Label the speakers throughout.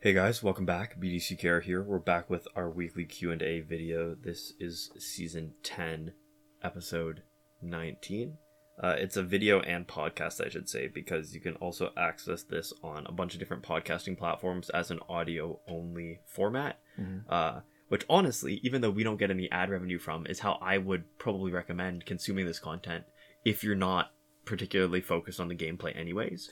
Speaker 1: Hey guys, welcome back. BDC Care here. We're back with our weekly Q&A video. This is season 10, episode 19. It's a video and podcast, I should say, because you can also access this on a bunch of different podcasting platforms as an audio-only format. Which honestly, even though we don't get any ad revenue from, is how I would probably recommend consuming this content if you're not particularly focused on the gameplay anyways.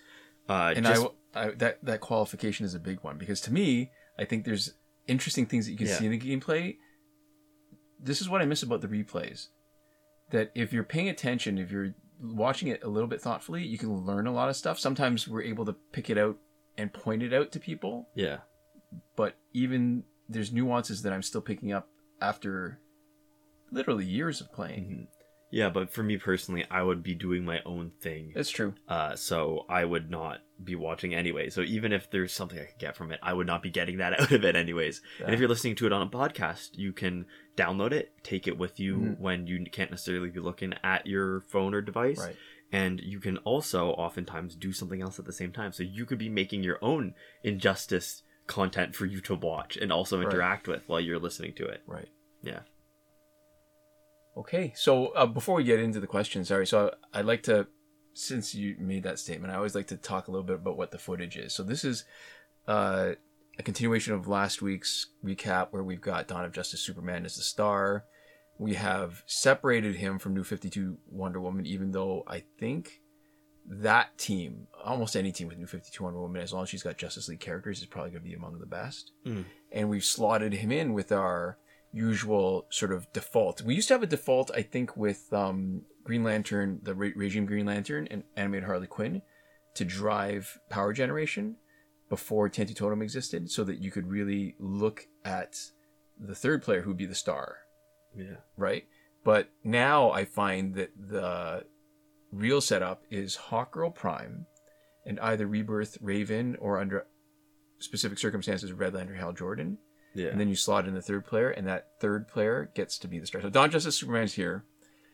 Speaker 2: That qualification is a big one, because to me, I think there's interesting things that you can see in the gameplay. This is what I miss about the replays. That if you're paying attention, if you're watching it a little bit thoughtfully, you can learn a lot of stuff. Sometimes we're able to pick it out and point it out to people.
Speaker 1: Yeah.
Speaker 2: But even there's nuances that I'm still picking up after literally years of playing.
Speaker 1: Mm-hmm. Yeah, but for me personally, I would be doing my own thing.
Speaker 2: That's true.
Speaker 1: So I would not be watching anyway. So even if there's something I could get from it, I would not be getting that out of it anyways. Yeah. And if you're listening to it on a podcast, you can download it, take it with you when you can't necessarily be looking at your phone or device.
Speaker 2: Right.
Speaker 1: And you can also oftentimes do something else at the same time. So you could be making your own Injustice content for you to watch and also interact with while you're listening to it.
Speaker 2: Right.
Speaker 1: Yeah.
Speaker 2: Okay, so before we get into the questions, so I'd like to, since you made that statement, I always like to talk a little bit about what the footage is. So this is a continuation of last week's recap where we've got Dawn of Justice Superman as the star. We have separated him from New 52 Wonder Woman, even though I think that team, almost any team with New 52 Wonder Woman, as long as she's got Justice League characters, is probably going to be among the best. And we've slotted him in with our usual sort of default. We used to have a default, I think, with Green Lantern, the Regime Green Lantern, and animated Harley Quinn to drive power generation before Tentu Totem existed, so that you could really look at the third player who'd be the star.
Speaker 1: Yeah.
Speaker 2: Right? But now I find that the real setup is Hawkgirl Prime and either Rebirth Raven or, under specific circumstances, Red Lantern Hal Jordan.
Speaker 1: Yeah.
Speaker 2: And then you slot in the third player, and that third player gets to be the star. So Dawn of Justice Superman's here.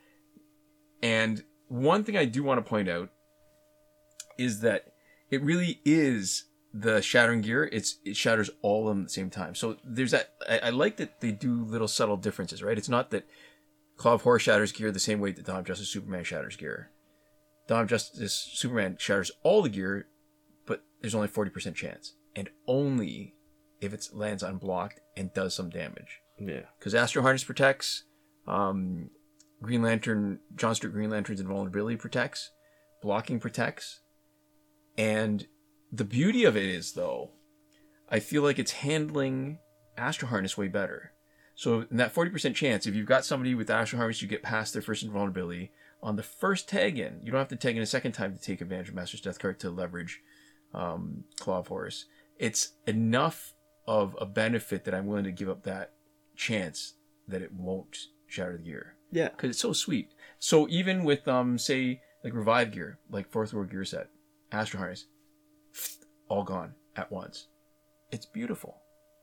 Speaker 2: And one thing I do want to point out is that it really is the shattering gear. It shatters all of them at the same time. So there's that. I like that they do little subtle differences, right? It's not that Claw of Horror shatters gear the same way that Dawn of Justice Superman shatters gear. Dawn of Justice Superman shatters all the gear, but there's only 40% chance. And only if it lands unblocked and does some damage.
Speaker 1: Yeah.
Speaker 2: Because Astro Harness protects, Green Lantern, John Stewart Green Lantern's invulnerability protects, blocking protects. And the beauty of it is, though, I feel like it's handling Astro Harness way better. So in that 40% chance, if you've got somebody with Astro Harness, you get past their first invulnerability. On the first tag in, you don't have to tag in a second time to take advantage of Master's Death card to leverage Claw of Horus. It's enough of a benefit that I'm willing to give up that chance that it won't shatter the gear.
Speaker 1: Yeah.
Speaker 2: Because it's so sweet. So even with, say, like Revive gear, like Fourth World gear set, Astro Harness, all gone at once. It's beautiful.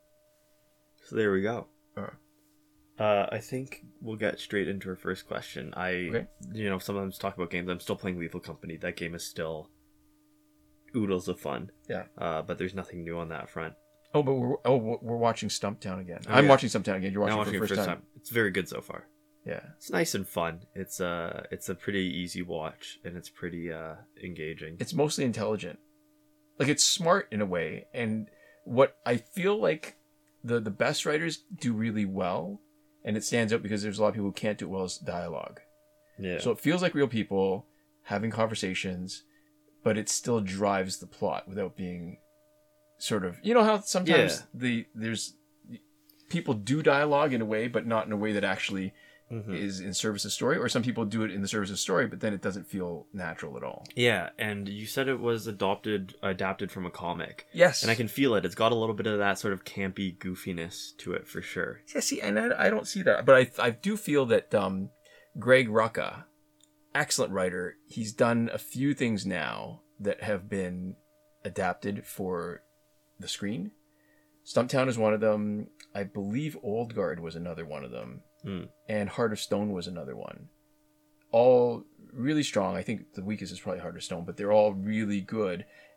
Speaker 1: So there we go. I think we'll get straight into our first question. Sometimes talk about games. I'm still playing Lethal Company. That game is still oodles of fun.
Speaker 2: Yeah.
Speaker 1: But there's nothing new on that front.
Speaker 2: Oh, but we're watching Stumptown again. I'm watching Stumptown again. You're watching it for the first time.
Speaker 1: It's very good so far.
Speaker 2: Yeah.
Speaker 1: It's nice and fun. It's a pretty easy watch, and it's pretty engaging.
Speaker 2: It's mostly intelligent. Like, it's smart in a way. And what I feel like the best writers do really well, and it stands out because there's a lot of people who can't do it well, is dialogue.
Speaker 1: Yeah.
Speaker 2: So it feels like real people having conversations, but it still drives the plot without being sort of, you know how sometimes there's people do dialogue in a way, but not in a way that actually is in service of story, or some people do it in the service of story, but then it doesn't feel natural at all.
Speaker 1: Yeah, and you said it was adapted from a comic.
Speaker 2: Yes.
Speaker 1: And I can feel it. It's got a little bit of that sort of campy goofiness to it for sure.
Speaker 2: Yeah, see, and I don't see that, but I do feel that Greg Rucka, excellent writer, he's done a few things now that have been adapted for the screen. Stumptown is one of them. I believe Old Guard was another one of them. And Heart of Stone was another one. All really strong. I think the weakest is probably Heart of Stone, but they're all really good.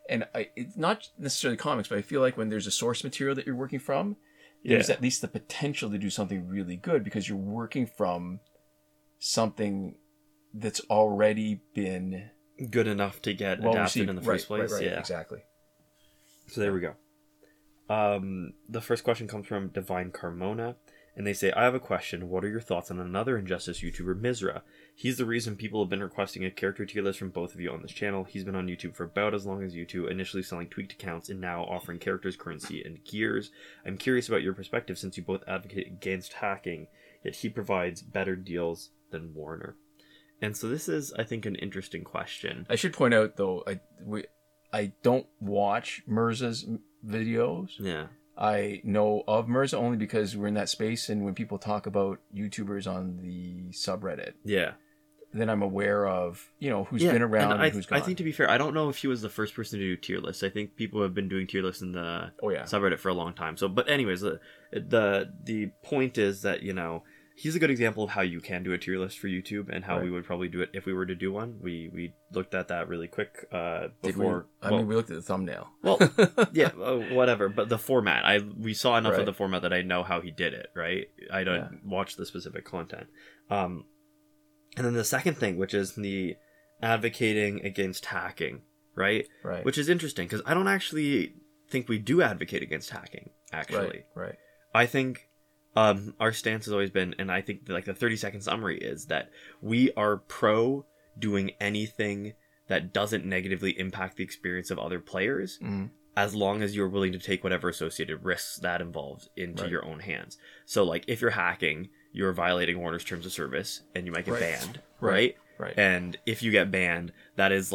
Speaker 2: And it's not necessarily comics, but I feel like when there's a source material that you're working from, there's at least the potential to do something really good because you're working from something that's already been
Speaker 1: good enough to get
Speaker 2: well
Speaker 1: adapted
Speaker 2: received
Speaker 1: in the first place.
Speaker 2: Right,
Speaker 1: yeah,
Speaker 2: exactly.
Speaker 1: So there we go. The first question comes from Divine Carmona, and they say, I have a question. What are your thoughts on another Injustice YouTuber, Mizra? He's the reason people have been requesting a character tier list from both of you on this channel. He's been on YouTube for about as long as you two, initially selling tweaked accounts and now offering characters, currency, and gears. I'm curious about your perspective since you both advocate against hacking, yet he provides better deals than Warner. And so this is, I think, an interesting question.
Speaker 2: I should point out, though, I don't watch Mirza's videos.
Speaker 1: Yeah.
Speaker 2: I know of Mirza only because we're in that space, and when people talk about YouTubers on the subreddit, then I'm aware of, who's been around and who's gone.
Speaker 1: I think, to be fair, I don't know if he was the first person to do tier lists. I think people have been doing tier lists in the subreddit for a long time. So, but anyways, the point is that, he's a good example of how you can do a tier list for YouTube and how we would probably do it if we were to do one. We looked at that really quick before.
Speaker 2: We looked at the thumbnail.
Speaker 1: Well, yeah, whatever. But the format, we saw enough of the format that I know how he did it, right? I don't watch the specific content. And then the second thing, which is the advocating against hacking, right?
Speaker 2: Right.
Speaker 1: Which is interesting because I don't actually think we do advocate against hacking, actually.
Speaker 2: Right.
Speaker 1: I think our stance has always been, and I think the 30-second summary is that we are pro doing anything that doesn't negatively impact the experience of other players, as long as you're willing to take whatever associated risks that involves into your own hands. So, if you're hacking, you're violating Warner's terms of service, and you might get banned, right?
Speaker 2: Right.
Speaker 1: And if you get banned, that is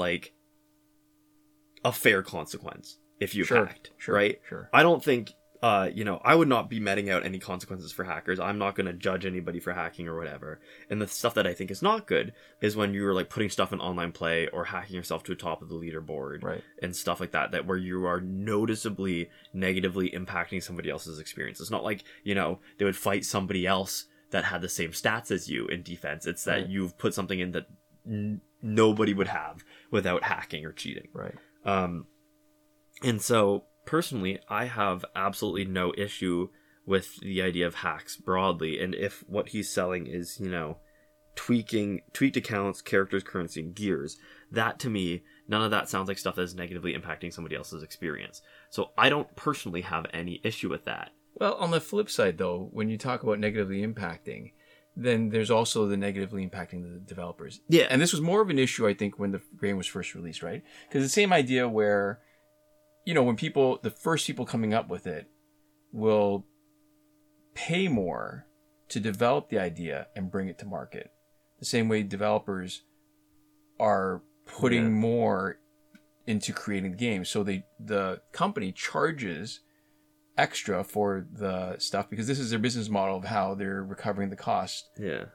Speaker 1: a fair consequence if you've hacked, right?
Speaker 2: Sure.
Speaker 1: I don't think. I would not be meting out any consequences for hackers. I'm not going to judge anybody for hacking or whatever. And the stuff that I think is not good is when you're putting stuff in online play or hacking yourself to the top of the leaderboard and stuff like that where you are noticeably negatively impacting somebody else's experience. It's not like, they would fight somebody else that had the same stats as you in defense. It's that you've put something in that nobody would have without hacking or cheating.
Speaker 2: Right.
Speaker 1: And so, personally, I have absolutely no issue with the idea of hacks broadly, and if what he's selling is, tweaked accounts, characters, currency, and gears, that to me, none of that sounds like stuff that is negatively impacting somebody else's experience. So I don't personally have any issue with that.
Speaker 2: Well, on the flip side, though, when you talk about negatively impacting, then there's also the negatively impacting the developers.
Speaker 1: Yeah.
Speaker 2: And this was more of an issue, I think, when the game was first released, right? Because the same idea where, when the first people coming up with it will pay more to develop the idea and bring it to market. The same way developers are putting more into creating the game. So the company charges extra for the stuff because this is their business model of how they're recovering the cost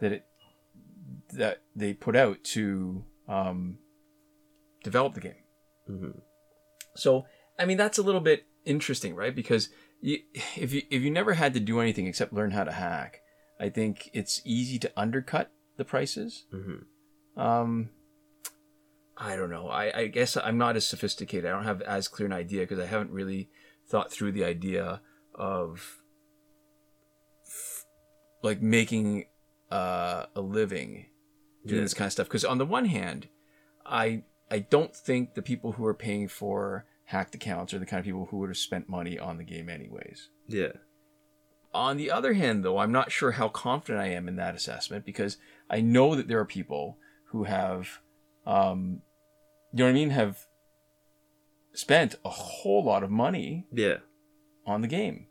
Speaker 2: that they put out to develop the game.
Speaker 1: Mm-hmm.
Speaker 2: So, that's a little bit interesting, right? Because if you never had to do anything except learn how to hack, I think it's easy to undercut the prices.
Speaker 1: Mm-hmm.
Speaker 2: I don't know. I guess I'm not as sophisticated. I don't have as clear an idea because I haven't really thought through the idea of making a living doing this kind of stuff. Because on the one hand, I don't think the people who are paying for hacked accounts are the kind of people who would have spent money on the game anyways.
Speaker 1: Yeah.
Speaker 2: On the other hand, though, I'm not sure how confident I am in that assessment because I know that there are people who have, have spent a whole lot of money on the game.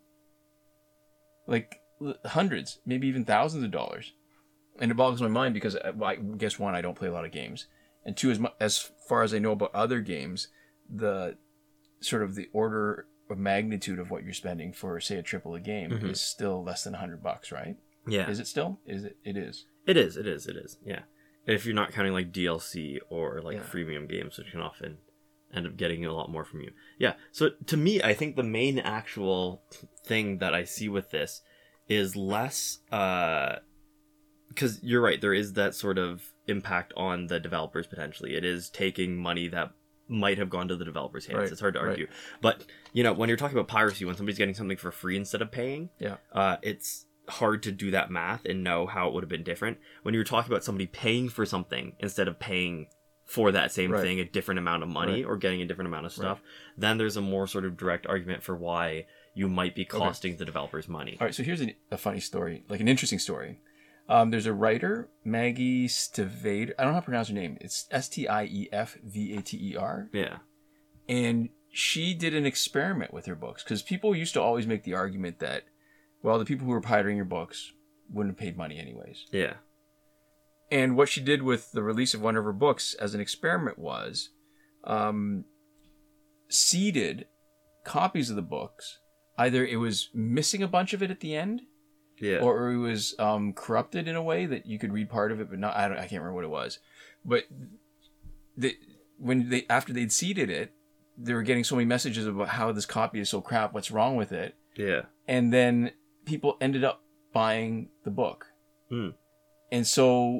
Speaker 2: Hundreds, maybe even thousands of dollars. And it boggles my mind because, I guess, one, I don't play a lot of games. And two, as far as I know about other games, the sort of the order of magnitude of what you're spending for, say, a AAA game is still less than $100, right?
Speaker 1: Yeah.
Speaker 2: Is it still? It is.
Speaker 1: It is. Yeah. If you're not counting DLC or freemium games, which can often end up getting a lot more from you. Yeah. So to me, I think the main actual thing that I see with this is less, because you're right, there is that sort of impact on the developers potentially. It is taking money that might have gone to the developer's hands.
Speaker 2: Right,
Speaker 1: It's hard to
Speaker 2: right.
Speaker 1: argue. But, you know, when you're talking about piracy, when somebody's getting something for free instead of paying,
Speaker 2: Yeah.
Speaker 1: it's hard to do that math and know how it would have been different. When you're talking about somebody paying for something instead of paying for that same
Speaker 2: Right.
Speaker 1: thing a different amount of money
Speaker 2: Right.
Speaker 1: or getting a different amount of stuff, then there's a more sort of direct argument for why you might be costing the developers money.
Speaker 2: All right, so here's a funny story, like an interesting story. There's a writer, Maggie Stiefvater. I don't know how to pronounce her name. It's Stiefvater.
Speaker 1: Yeah.
Speaker 2: And she did an experiment with her books, because people used to always make the argument that, well, the people who were pirating your books wouldn't have paid money anyways.
Speaker 1: Yeah.
Speaker 2: And what she did with the release of one of her books as an experiment was seeded copies of the books. Either it was missing a bunch of it at the end,
Speaker 1: Yeah.
Speaker 2: or it was corrupted in a way that you could read part of it, but not. I can't remember what it was. But after they'd seeded it, they were getting so many messages about how this copy is so crap. What's wrong with it?
Speaker 1: Yeah.
Speaker 2: And then people ended up buying the book.
Speaker 1: Hmm.
Speaker 2: And so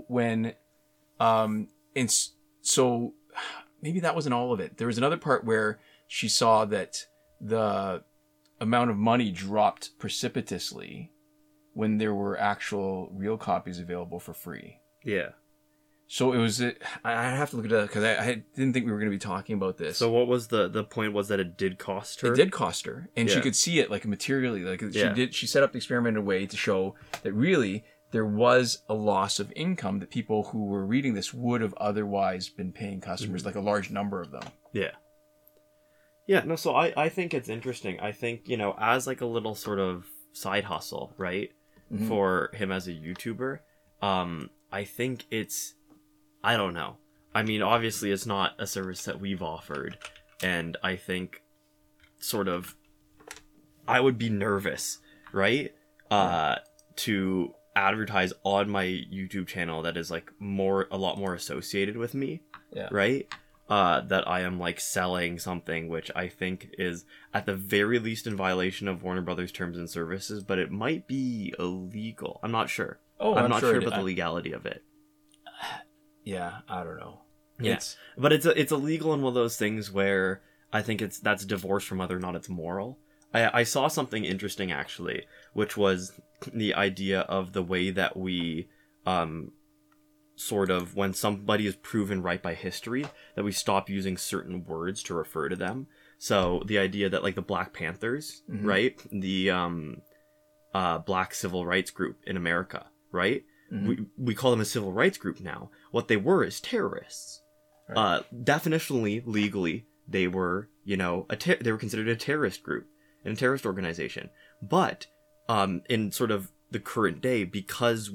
Speaker 2: so maybe that wasn't all of it. There was another part where she saw that the amount of money dropped precipitously when there were actual real copies available for free.
Speaker 1: Yeah.
Speaker 2: So it was, I have to look at that because I didn't think we were going to be talking about this.
Speaker 1: So what was the point was that it did cost her?
Speaker 2: It did cost her, and she
Speaker 1: Yeah.
Speaker 2: could see it like materially. Like
Speaker 1: Yeah.
Speaker 2: she set up the experiment in a way to show that really there was a loss of income that people who were reading this would have otherwise been paying customers, like a large number of them.
Speaker 1: Yeah. Yeah, no, so I think it's interesting. I think, you know, as like a little sort of side hustle, right?
Speaker 2: Mhm.
Speaker 1: For him as a YouTuber, I think it's, I don't know. I mean, obviously it's not a service that we've offered, and I think sort of I would be nervous, right? To advertise on my YouTube channel that is like a lot more associated with me,
Speaker 2: Yeah.
Speaker 1: right? That I am like selling something which I think is at the very least in violation of Warner Brothers terms and services, but it might be illegal. I'm not sure.
Speaker 2: Oh,
Speaker 1: I'm not sure
Speaker 2: it-
Speaker 1: about the legality of it.
Speaker 2: Yeah, I don't know.
Speaker 1: Yeah.
Speaker 2: It's,
Speaker 1: But it's illegal in one of those things where I think that's divorced from whether or not it's moral. I saw something interesting actually, which was the idea of the way that we sort of, when somebody is proven right by history, that we stop using certain words to refer to them. So the idea that like the Black Panthers,
Speaker 2: Mhm.
Speaker 1: right? The Black civil rights group in America, right?
Speaker 2: Mhm.
Speaker 1: We call them a civil rights group now. What they were is terrorists.
Speaker 2: Right.
Speaker 1: Definitionally, legally, they were, you know, they were considered a terrorist group and a terrorist organization. But in sort of the current day, because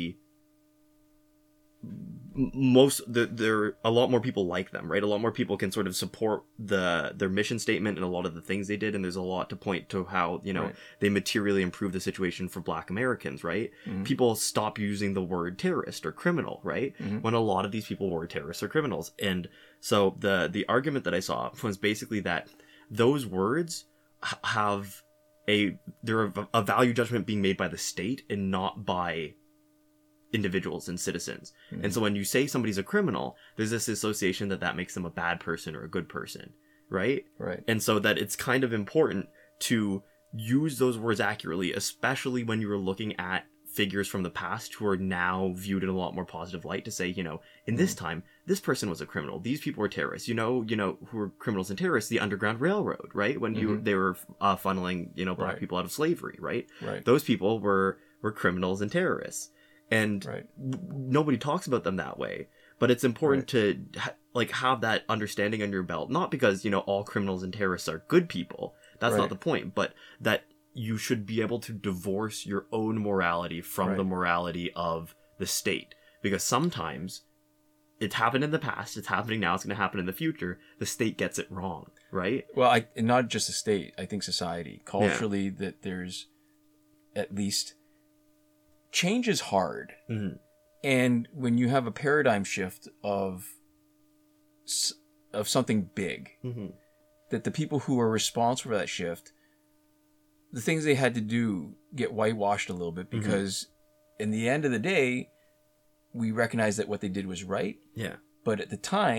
Speaker 1: there are a lot more people like them, right? A lot more people can sort of support their mission statement and a lot of the things they did, and there's a lot to point to how, you know,
Speaker 2: Right.
Speaker 1: they materially improved the situation for Black Americans, right?
Speaker 2: Mhm.
Speaker 1: People stop using the word terrorist or criminal, right?
Speaker 2: Mhm.
Speaker 1: When a lot of these people were terrorists or criminals. And so the argument that I saw was basically that those words have they're a value judgment being made by the state and not by individuals and citizens.
Speaker 2: Mhm.
Speaker 1: And so when you say somebody's a criminal, there's this association that makes them a bad person or a good person, right?
Speaker 2: Right.
Speaker 1: And so that it's kind of important to use those words accurately, especially when you're looking at figures from the past who are now viewed in a lot more positive light, to say, you know, in this time, this person was a criminal. These people were terrorists. You know, who were criminals and terrorists? The Underground Railroad, right? When they were funneling, you know, black
Speaker 2: Right.
Speaker 1: people out of slavery, right?
Speaker 2: Right.
Speaker 1: Those people were criminals and terrorists. And
Speaker 2: Right.
Speaker 1: nobody talks about them that way. But it's important to have that understanding on your belt, not because, you know, all criminals and terrorists are good people. That's
Speaker 2: Right.
Speaker 1: not the point, but that you should be able to divorce your own morality from the
Speaker 2: Right.
Speaker 1: morality of the state. Because sometimes it's happened in the past, it's happening now, it's going to happen in the future. The state gets it wrong, right?
Speaker 2: Well, and not just the state. I think society, culturally, that there's at least change is hard.
Speaker 1: Mm-hmm.
Speaker 2: And when you have a paradigm shift of something big,
Speaker 1: Mm-hmm.
Speaker 2: that the people who are responsible for that shift, the things they had to do get whitewashed a little bit, because in the end of the day, we recognize that what they did was right.
Speaker 1: Yeah.
Speaker 2: But at the time,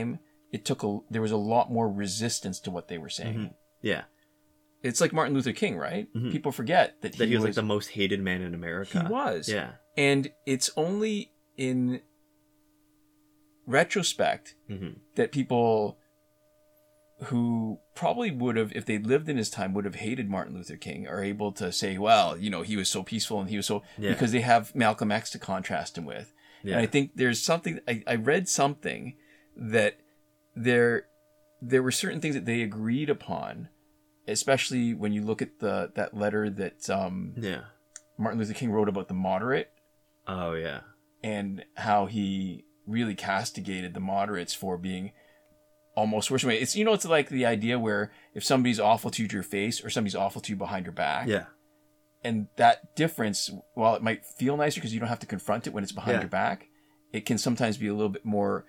Speaker 2: there was a lot more resistance to what they were saying.
Speaker 1: Mm-hmm. Yeah.
Speaker 2: It's like Martin Luther King, right?
Speaker 1: Mm-hmm.
Speaker 2: People forget that
Speaker 1: he was like the most hated man in America.
Speaker 2: He was.
Speaker 1: Yeah.
Speaker 2: And it's only in retrospect that people who probably would have, if they'd lived in his time, would have hated Martin Luther King are able to say, well, he was so peaceful and he was so... Yeah. Because they have Malcolm X to contrast him with. Yeah. And I think there's something... I read something that there were certain things that they agreed upon, especially when you look at that letter that Martin Luther King wrote about the moderate.
Speaker 1: Oh, yeah.
Speaker 2: And how he really castigated the moderates for being almost worse. It's it's like the idea where if somebody's awful to you to your face or somebody's awful to you behind your back.
Speaker 1: Yeah.
Speaker 2: And that difference, while it might feel nicer because you don't have to confront it when it's behind your back, it can sometimes be a little bit more...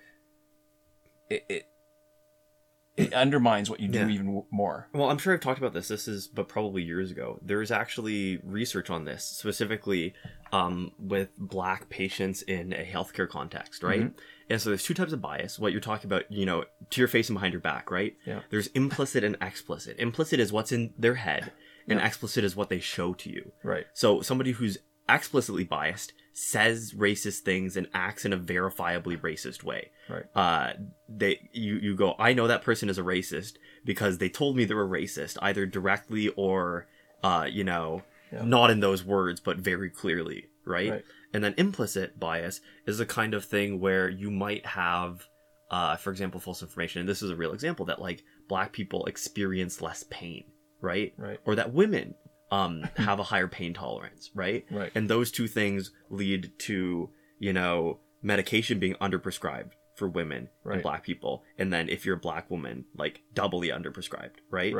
Speaker 2: It undermines what you do even more.
Speaker 1: Well, I'm sure I've talked about this. But probably years ago. There's actually research on this, specifically with Black patients in a healthcare context, right? Mm-hmm. And so there's two types of bias. What you're talking about, to your face and behind your back, right?
Speaker 2: Yeah.
Speaker 1: There's implicit and explicit. Implicit is what's in their head, and explicit is what they show to you.
Speaker 2: Right.
Speaker 1: So somebody who's explicitly biased says racist things and acts in a verifiably racist way.
Speaker 2: Right.
Speaker 1: You go, I know that person is a racist because they told me they were racist, either directly or not in those words, but very clearly, right? And then implicit bias is the kind of thing where you might have, for example, false information. And this is a real example that like Black people experience less pain, right? Or that women have a higher pain tolerance, right? And those two things lead to, medication being underprescribed for women and Black people. And then if you're a Black woman, like doubly underprescribed, right?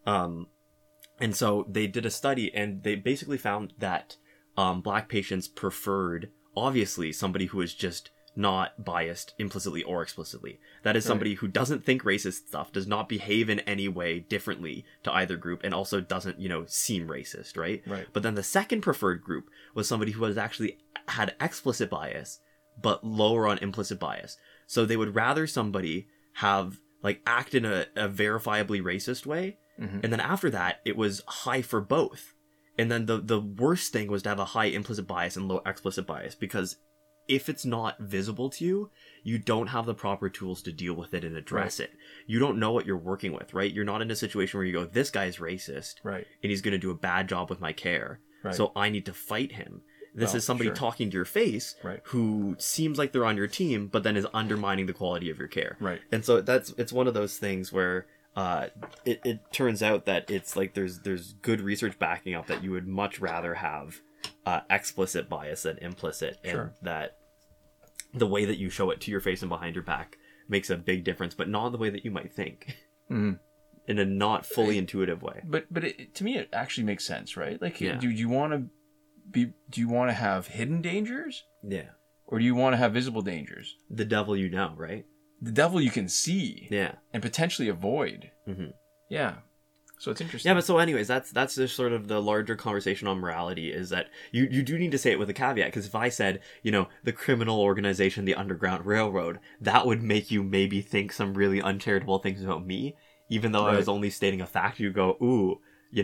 Speaker 1: And so they did a study and they basically found that Black patients preferred, obviously, somebody who is just not biased implicitly or explicitly. That is somebody who doesn't think racist stuff, does not behave in any way differently to either group, and also doesn't, seem racist, right?
Speaker 2: Right.
Speaker 1: But then the second preferred group was somebody who was actually had explicit bias, but lower on implicit bias. So they would rather somebody have, act in a verifiably racist way, and then after that, it was high for both. And then the worst thing was to have a high implicit bias and low explicit bias, because if it's not visible to you, you don't have the proper tools to deal with it and address it. You don't know what you're working with, right? You're not in a situation where you go, this guy's racist, and he's going to do a bad job with my care, so I need to fight him. This is somebody talking to your face who seems like they're on your team, but then is undermining the quality of your care. And so it's one of those things where it turns out that it's like there's good research backing up that you would much rather have explicit bias than implicit, and that the way that you show it to your face and behind your back makes a big difference, but not in the way that you might think. In a not fully intuitive way.
Speaker 2: But to me, it actually makes sense, right? Like, do you want to have hidden dangers?
Speaker 1: Yeah.
Speaker 2: Or do you want to have visible dangers?
Speaker 1: The devil right?
Speaker 2: The devil you can see.
Speaker 1: Yeah.
Speaker 2: And potentially avoid. Yeah. So it's interesting.
Speaker 1: Yeah, but so anyways, that's just sort of the larger conversation on morality, is that you do need to say it with a caveat, because if I said, the criminal organization, the Underground Railroad, that would make you maybe think some really uncharitable things about me, even though I was only stating a fact. You go, ooh,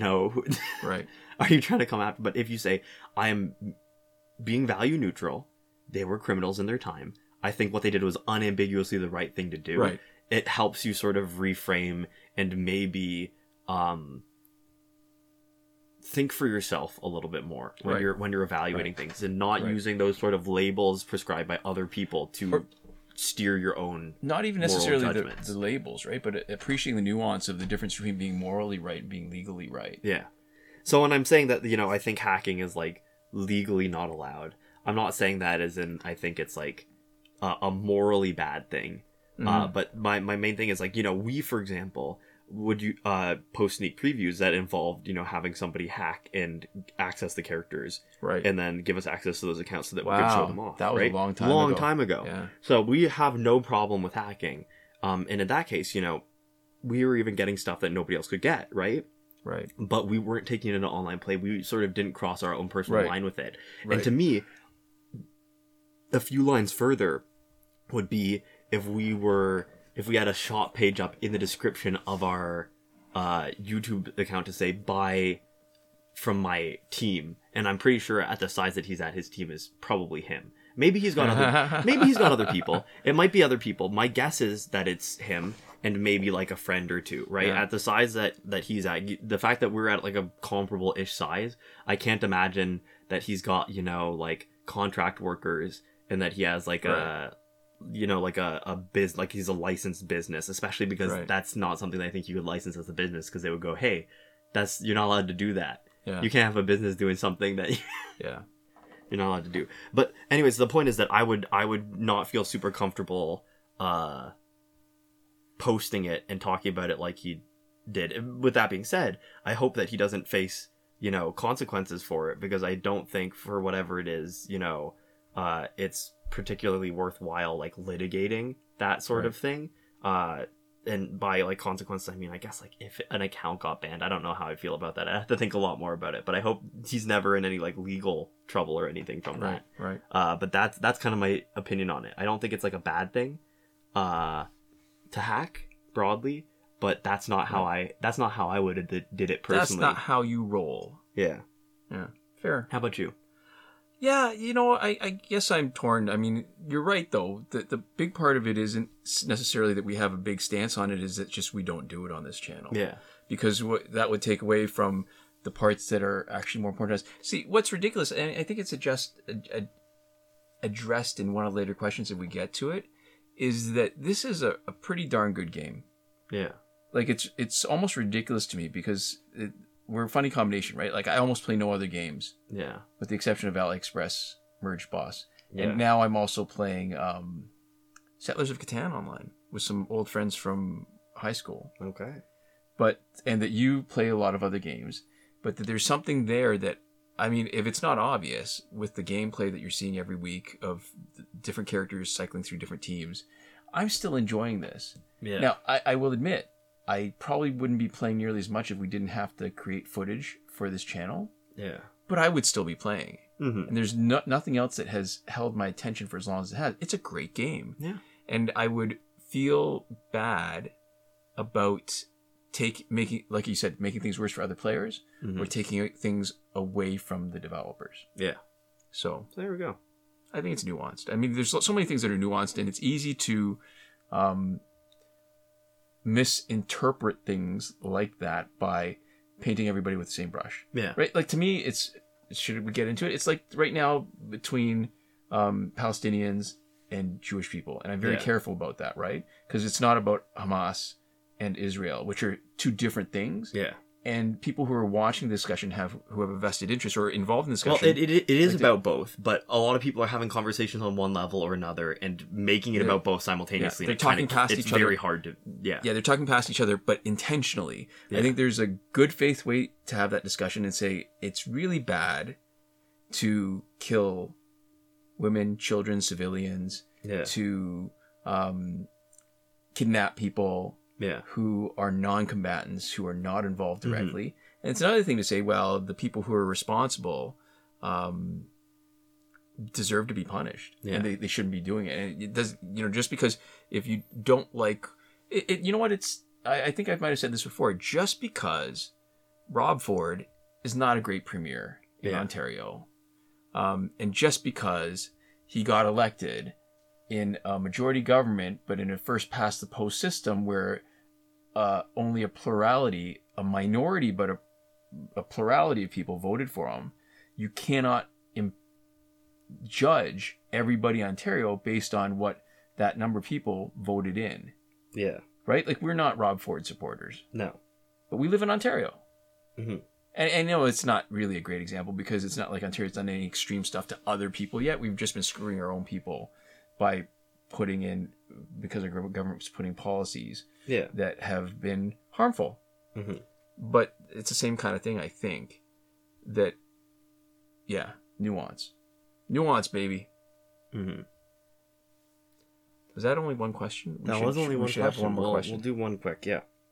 Speaker 1: are you trying to come after? But if you say, I am being value neutral, they were criminals in their time, I think what they did was unambiguously the right thing to do. It helps you sort of reframe and maybe think for yourself a little bit more when you're evaluating things, and not using those sort of labels prescribed by other people to steer your own,
Speaker 2: not even necessarily the labels, right? But appreciating the nuance of the difference between being morally right and being legally right.
Speaker 1: Yeah. So when I'm saying that, I think hacking is like legally not allowed, I'm not saying that as in I think it's like a morally bad thing. But my main thing is like, we, for example, would you post sneak previews that involved, having somebody hack and access the characters, and then give us access to those accounts so that we could show them off.
Speaker 2: That was a long time ago.
Speaker 1: Yeah. So we have no problem with hacking. And in that case, we were even getting stuff that nobody else could get, right? But we weren't taking it into online play. We sort of didn't cross our own personal line with it. And to me, a few lines further would be if we were if we had a shop page up in the description of our YouTube account to say buy from my team, and I'm pretty sure at the size that he's at, his team is probably him. Maybe he's got other people. It might be other people. My guess is that it's him and maybe like a friend or two, right?
Speaker 2: Yeah.
Speaker 1: At the size that he's at, the fact that we're at like a comparable-ish size, I can't imagine that he's got, you know, like contract workers and that he has like a, you know, like a biz, like he's a licensed business, especially because that's not something that I think you would license as a business, because they would go, hey, you're not allowed to do that.
Speaker 2: Yeah.
Speaker 1: You can't have a business doing something that
Speaker 2: Yeah.
Speaker 1: you're not allowed to do. But anyways, the point is that I would not feel super comfortable posting it and talking about it like he did. With that being said, I hope that he doesn't face, you know, consequences for it, because I don't think, for whatever it is, you know, it's particularly worthwhile like litigating that sort of thing. And by like consequences, I mean, I guess like if an account got banned, I don't know how I feel about that. I have to think a lot more about it, but I hope he's never in any like legal trouble or anything from that.
Speaker 2: Right.
Speaker 1: But that's kind of my opinion on it. I don't think it's like a bad thing to hack broadly, but that's not how I would have did it personally.
Speaker 2: That's not how you roll.
Speaker 1: Yeah.
Speaker 2: Fair.
Speaker 1: How about you?
Speaker 2: Yeah, you know, I guess I'm torn. I mean, you're right, though. The big part of it isn't necessarily that we have a big stance on it, is that just we don't do it on this channel.
Speaker 1: Yeah.
Speaker 2: Because that would take away from the parts that are actually more important to us. See, what's ridiculous, and I think it's addressed in one of the later questions if we get to it, is that this is a pretty darn good game.
Speaker 1: Yeah.
Speaker 2: Like, it's almost ridiculous to me, because we're a funny combination, right? Like, I almost play no other games.
Speaker 1: Yeah.
Speaker 2: With the exception of AliExpress Merge Boss.
Speaker 1: Yeah.
Speaker 2: And now I'm also playing Settlers of Catan online with some old friends from high school.
Speaker 1: Okay.
Speaker 2: And that you play a lot of other games. But that there's something there that, I mean, if it's not obvious with the gameplay that you're seeing every week of different characters cycling through different teams, I'm still enjoying this.
Speaker 1: Yeah.
Speaker 2: Now, I will admit, I probably wouldn't be playing nearly as much if we didn't have to create footage for this channel.
Speaker 1: Yeah.
Speaker 2: But I would still be playing.
Speaker 1: Mm-hmm.
Speaker 2: And there's nothing else that has held my attention for as long as it has. It's a great game.
Speaker 1: Yeah.
Speaker 2: And I would feel bad about making, like you said, making things worse for other players, or taking things away from the developers.
Speaker 1: Yeah.
Speaker 2: So
Speaker 1: there we go.
Speaker 2: I think it's nuanced. I mean, there's so many things that are nuanced, and it's easy to misinterpret things like that by painting everybody with the same brush.
Speaker 1: Yeah.
Speaker 2: Right? Like, to me, should we get into it? It's like right now between Palestinians and Jewish people, and I'm very careful about that, right? Because it's not about Hamas and Israel, which are two different things.
Speaker 1: Yeah.
Speaker 2: And people who are watching the discussion who have a vested interest or involved in the discussion.
Speaker 1: Well, it is about both, but a lot of people are having conversations on one level or another and making it about both simultaneously.
Speaker 2: Yeah, they're talking past each other.
Speaker 1: It's very hard to, Yeah,
Speaker 2: they're talking past each other, but intentionally.
Speaker 1: Yeah.
Speaker 2: I think there's a good faith way to have that discussion and say, it's really bad to kill women, children, civilians, to kidnap people, who are non-combatants, who are not involved directly. And it's another thing to say, well, the people who are responsible deserve to be punished, and they shouldn't be doing it. And it does, just because if you don't like it, you know what? I think I might have said this before. Just because Rob Ford is not a great premier in Ontario, and just because he got elected in a majority government, but in a first past the post system where only a minority, but a plurality of people voted for him, you cannot judge everybody in Ontario based on what that number of people voted in.
Speaker 1: Yeah.
Speaker 2: Right? Like, we're not Rob Ford supporters.
Speaker 1: No.
Speaker 2: But we live in Ontario.
Speaker 1: Mm-hmm.
Speaker 2: And I know it's not really a great example, because it's not like Ontario's done any extreme stuff to other people yet. We've just been screwing our own people by putting in, because our government's putting policies that have been harmful. Mm-hmm. But it's the same kind of thing, I think, that, nuance. Nuance, baby.
Speaker 1: Mm-hmm.
Speaker 2: Was that only one question?
Speaker 1: That was only one question.
Speaker 2: Have one more question.
Speaker 1: We'll do one quick,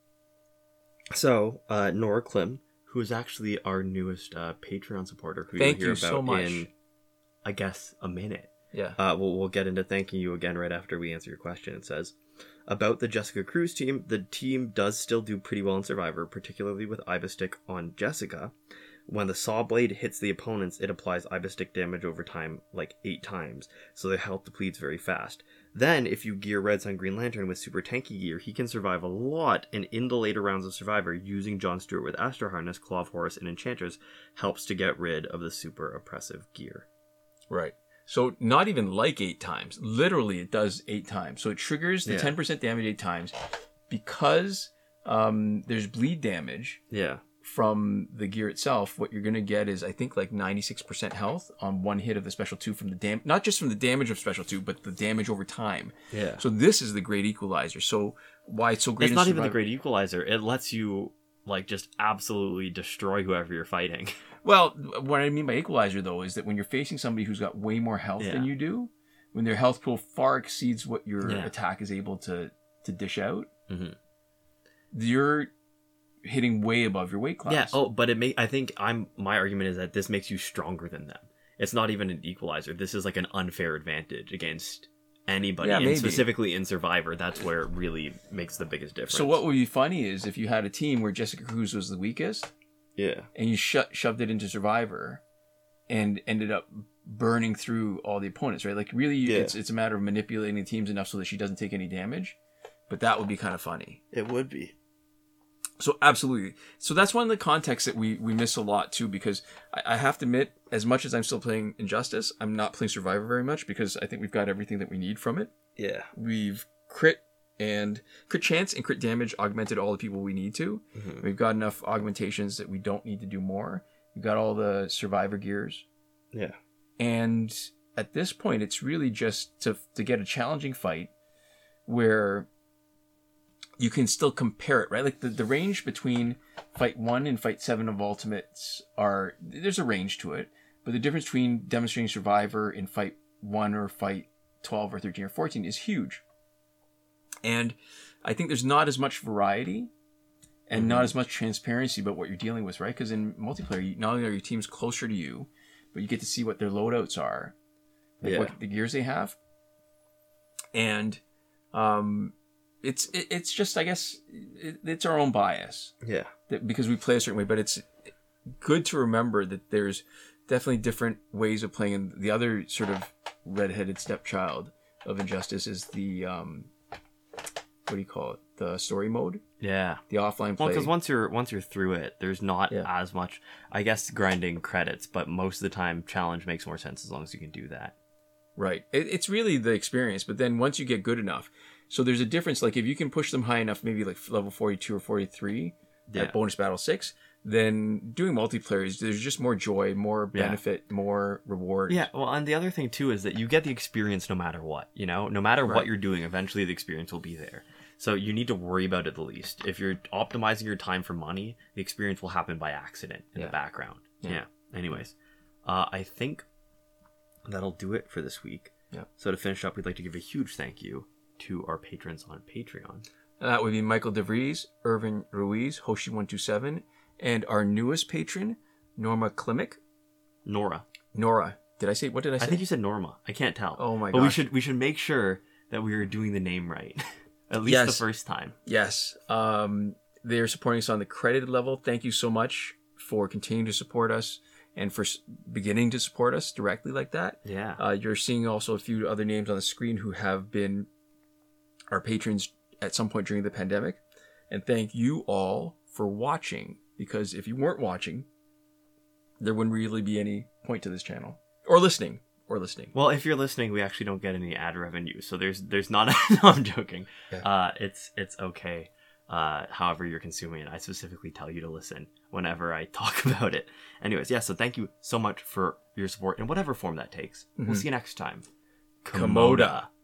Speaker 1: So, Nora Klim, who is actually our newest Patreon supporter, who you'll hear about in, I guess, a minute.
Speaker 2: Yeah.
Speaker 1: We'll get into thanking you again right after we answer your question. It says, About the Jessica Cruz team, the team does still do pretty well in Survivor, particularly with Ibistic on Jessica. When the saw blade hits the opponents, it applies Ibistic damage over time, like 8 times, so their health depletes very fast. Then, if you gear Red Sun Green Lantern with super tanky gear, he can survive a lot, and in the later rounds of Survivor, using Jon Stewart with Astro Harness, Claw of Horus, and Enchantress helps to get rid of the super oppressive gear.
Speaker 2: Right. So not even like 8 times. Literally, it does 8 times. So it triggers the 10% damage 8 times. Because there's bleed damage from the gear itself, what you're going to get is, I think, like 96% health on one hit of the Special 2 from the not just from the damage of Special 2, but the damage over time.
Speaker 1: Yeah.
Speaker 2: So this is the great equalizer. So why it's so great?
Speaker 1: It's not even the great equalizer. It lets you like just absolutely destroy whoever you're fighting.
Speaker 2: Well, what I mean by equalizer, though, is that when you're facing somebody who's got way more health than you do, when their health pool far exceeds what your attack is able to dish out, you're hitting way above your weight class.
Speaker 1: Yeah. Oh, but I think my argument is that this makes you stronger than them. It's not even an equalizer. This is like an unfair advantage against anybody, and specifically in Survivor. That's where it really makes the biggest difference.
Speaker 2: So what would be funny is if you had a team where Jessica Cruz was the weakest, and you shoved it into Survivor, and ended up burning through all the opponents, right? Like really, it's a matter of manipulating the teams enough so that she doesn't take any damage. But that would be kind of funny.
Speaker 1: It would be.
Speaker 2: So absolutely. So that's one of the contexts that we miss a lot too, because I have to admit, as much as I'm still playing Injustice, I'm not playing Survivor very much because I think we've got everything that we need from it.
Speaker 1: Yeah.
Speaker 2: We've crit chance and crit damage augmented all the people we need to. Mm-hmm. We've got enough augmentations that we don't need to do more. We've got all the Survivor gears.
Speaker 1: Yeah.
Speaker 2: And at this point, it's really just to get a challenging fight where you can still compare it, right? Like the range between Fight 1 and Fight 7 of Ultimates there's a range to it, but the difference between demonstrating Survivor in Fight 1 or Fight 12 or 13 or 14 is huge. And I think there's not as much variety and not as much transparency about what you're dealing with, right? Because in multiplayer, not only are your teams closer to you, but you get to see what their loadouts are, like what the gears they have. And it's just, I guess, it's our own bias.
Speaker 1: Yeah.
Speaker 2: Because we play a certain way, but it's good to remember that there's definitely different ways of playing. And the other sort of redheaded stepchild of Injustice is the, what do you call it? The story mode.
Speaker 1: Yeah.
Speaker 2: The offline play.
Speaker 1: Well, because once you're through it, there's not as much, I guess, grinding credits, but most of the time, challenge makes more sense as long as you can do that.
Speaker 2: Right. It's really the experience, but then once you get good enough, so there's a difference, like if you can push them high enough, maybe like level 42 or 43 at Bonus Battle 6, then doing multiplayer, there's just more joy, more benefit, more reward.
Speaker 1: Yeah, well, and the other thing too is that you get the experience no matter what, no matter what you're doing, eventually the experience will be there. So you need to worry about it the least. If you're optimizing your time for money, the experience will happen by accident in the background. Yeah. Anyways, I think that'll do it for this week.
Speaker 2: Yeah.
Speaker 1: So to finish up, we'd like to give a huge thank you to our patrons on Patreon.
Speaker 2: That would be Michael DeVries, Irvin Ruiz, Hoshi127, and our newest patron, Norma Klimek.
Speaker 1: Nora.
Speaker 2: Did I say? What did I say?
Speaker 1: I think you said Norma. I can't tell.
Speaker 2: Oh my gosh.
Speaker 1: But we should make sure that we are doing the name right. At least the first time.
Speaker 2: Yes. They're supporting us on the credited level. Thank you so much for continuing to support us and for beginning to support us directly like that.
Speaker 1: Yeah.
Speaker 2: You're seeing also a few other names on the screen who have been our patrons at some point during the pandemic. And thank you all for watching, because if you weren't watching, there wouldn't really be any point to this channel. Or listening.
Speaker 1: Well, if you're listening, we actually don't get any ad revenue, so there's not no, I'm joking. Yeah. It's okay. However you're consuming it, I specifically tell you to listen whenever I talk about it. Anyways, so thank you so much for your support in whatever form that takes. We'll see you next time.
Speaker 2: Komoda.